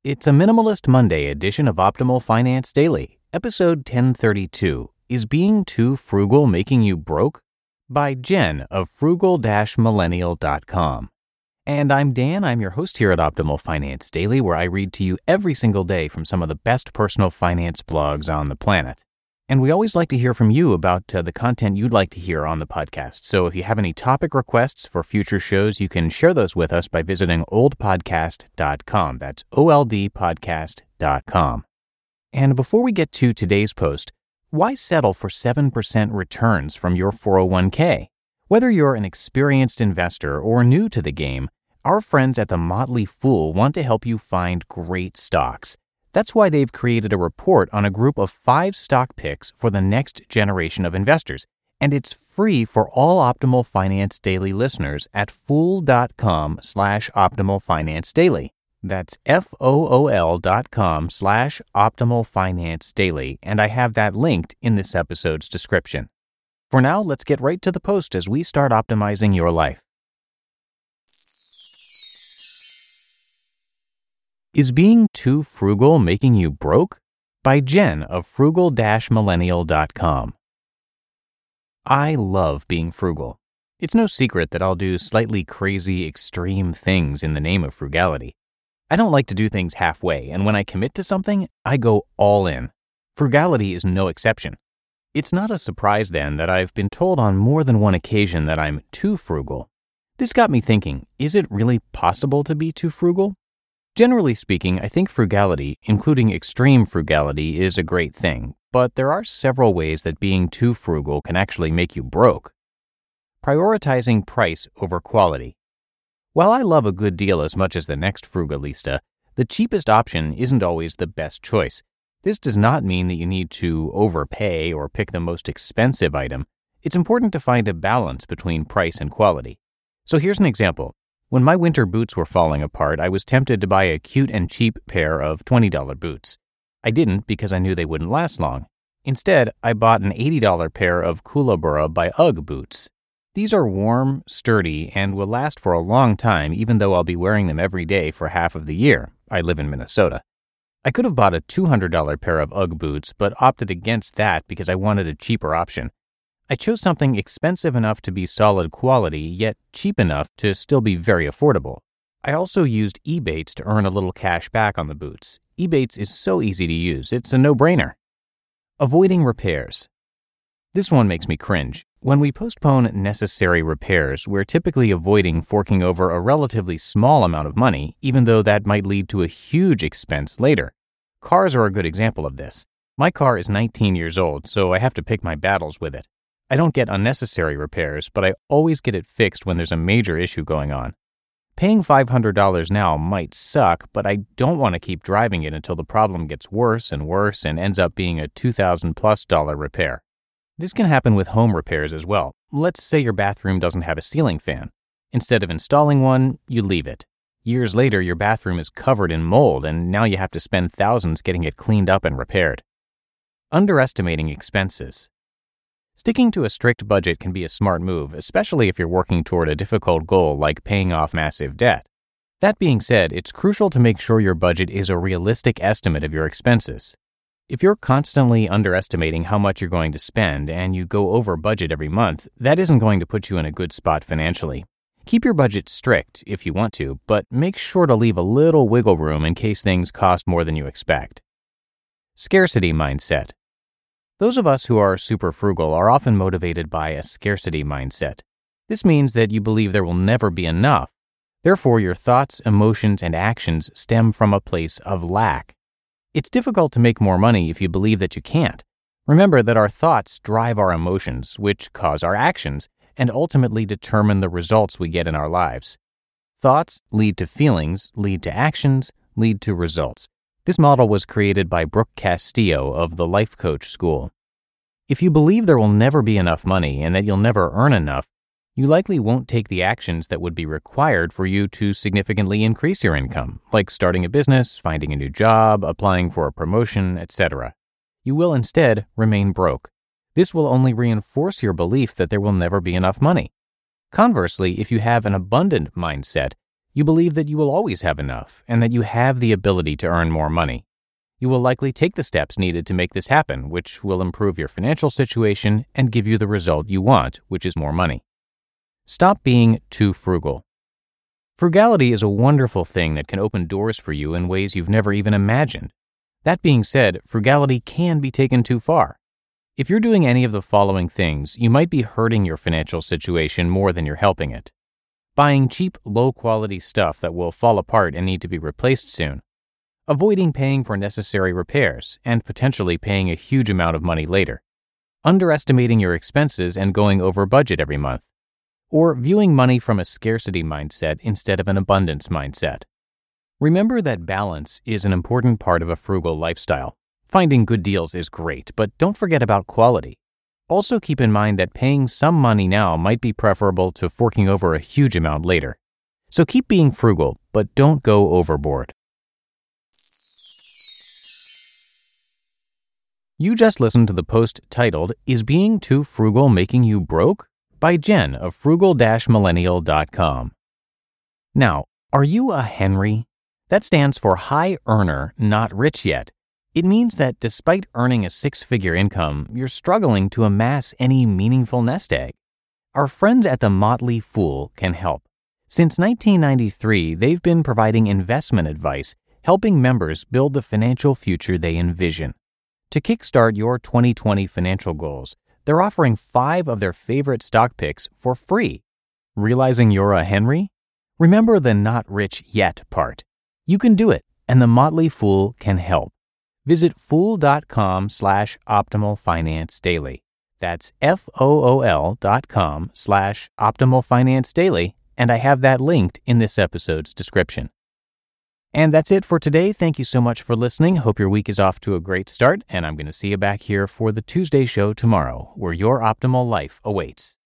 It's a Minimalist Monday edition of Optimal Finance Daily, episode 1032. Is being too frugal making you broke? By Jen of frugal-millennial.com. And I'm Dan. I'm your host here at Optimal Finance Daily, where I read to you every single day from some of the best personal finance blogs on the planet. And we always like to hear from you about the content you'd like to hear on the podcast. So if you have any topic requests for future shows, you can share those with us by visiting oldpodcast.com. That's oldpodcast.com. And before we get to today's post, why settle for 7% returns from your 401k? Whether you're an experienced investor or new to the game, our friends at The Motley Fool want to help you find great stocks. That's why they've created a report on a group of 5 stock picks for the next generation of investors, and it's free for all Optimal Finance Daily listeners at fool.com/Optimal Finance Daily. That's FOOL.com/Optimal Finance Daily, and I have that linked in this episode's description. For now, let's get right to the post as we start optimizing your life. Is being too frugal making you broke? By Jen of frugal-millennial.com. I love being frugal. It's no secret that I'll do slightly crazy, extreme things in the name of frugality. I don't like to do things halfway, and when I commit to something, I go all in. Frugality is no exception. It's not a surprise then that I've been told on more than one occasion that I'm too frugal. This got me thinking, is it really possible to be too frugal? Generally speaking, I think frugality, including extreme frugality, is a great thing, but there are several ways that being too frugal can actually make you broke. Prioritizing price over quality. While I love a good deal as much as the next frugalista, the cheapest option isn't always the best choice. This does not mean that you need to overpay or pick the most expensive item. It's important to find a balance between price and quality. So here's an example. When my winter boots were falling apart, I was tempted to buy a cute and cheap pair of $20 boots. I didn't because I knew they wouldn't last long. Instead, I bought an $80 pair of Kookaburra by UGG boots. These are warm, sturdy, and will last for a long time even though I'll be wearing them every day for half of the year. I live in Minnesota. I could have bought a $200 pair of UGG boots, but opted against that because I wanted a cheaper option. I chose something expensive enough to be solid quality, yet cheap enough to still be very affordable. I also used Ebates to earn a little cash back on the boots. Ebates is so easy to use, it's a no-brainer. Avoiding repairs. This one makes me cringe. When we postpone necessary repairs, we're typically avoiding forking over a relatively small amount of money, even though that might lead to a huge expense later. Cars are a good example of this. My car is 19 years old, so I have to pick my battles with it. I don't get unnecessary repairs, but I always get it fixed when there's a major issue going on. Paying $500 now might suck, but I don't want to keep driving it until the problem gets worse and worse and ends up being a $2,000+ repair. This can happen with home repairs as well. Let's say your bathroom doesn't have a ceiling fan. Instead of installing one, you leave it. Years later, your bathroom is covered in mold, and now you have to spend thousands getting it cleaned up and repaired. Underestimating expenses. Sticking to a strict budget can be a smart move, especially if you're working toward a difficult goal like paying off massive debt. That being said, it's crucial to make sure your budget is a realistic estimate of your expenses. If you're constantly underestimating how much you're going to spend and you go over budget every month, that isn't going to put you in a good spot financially. Keep your budget strict if you want to, but make sure to leave a little wiggle room in case things cost more than you expect. Scarcity mindset. Those of us who are super frugal are often motivated by a scarcity mindset. This means that you believe there will never be enough. Therefore, your thoughts, emotions, and actions stem from a place of lack. It's difficult to make more money if you believe that you can't. Remember that our thoughts drive our emotions, which cause our actions, and ultimately determine the results we get in our lives. Thoughts lead to feelings, lead to actions, lead to results. This model was created by Brooke Castillo of the Life Coach School. If you believe there will never be enough money and that you'll never earn enough, you likely won't take the actions that would be required for you to significantly increase your income, like starting a business, finding a new job, applying for a promotion, etc. You will instead remain broke. This will only reinforce your belief that there will never be enough money. Conversely, if you have an abundant mindset, You believe that you will always have enough and that you have the ability to earn more money. You will likely take the steps needed to make this happen, which will improve your financial situation and give you the result you want, which is more money. Stop being too frugal. Frugality is a wonderful thing that can open doors for you in ways you've never even imagined. That being said, frugality can be taken too far. If you're doing any of the following things, you might be hurting your financial situation more than you're helping it. Buying cheap, low-quality stuff that will fall apart and need to be replaced soon. Avoiding paying for necessary repairs and potentially paying a huge amount of money later. Underestimating your expenses and going over budget every month. Or viewing money from a scarcity mindset instead of an abundance mindset. Remember that balance is an important part of a frugal lifestyle. Finding good deals is great, but don't forget about quality. Also keep in mind that paying some money now might be preferable to forking over a huge amount later. So keep being frugal, but don't go overboard. You just listened to the post titled, "Is Being Too Frugal Making You Broke?" by Jen of frugal-millennial.com. Now, are you a Henry? That stands for high earner, not rich yet. It means that despite earning a six-figure income, you're struggling to amass any meaningful nest egg. Our friends at The Motley Fool can help. Since 1993, they've been providing investment advice, helping members build the financial future they envision. To kickstart your 2020 financial goals, they're offering 5 of their favorite stock picks for free. Realizing you're a Henry? Remember the not rich yet part. You can do it, and The Motley Fool can help. Visit fool.com/optimalfinancedaily. That's FOOL.com/optimalfinancedaily, and I have that linked in this episode's description. And that's it for today. Thank you so much for listening. Hope your week is off to a great start, and I'm going to see you back here for the Tuesday show tomorrow, where your optimal life awaits.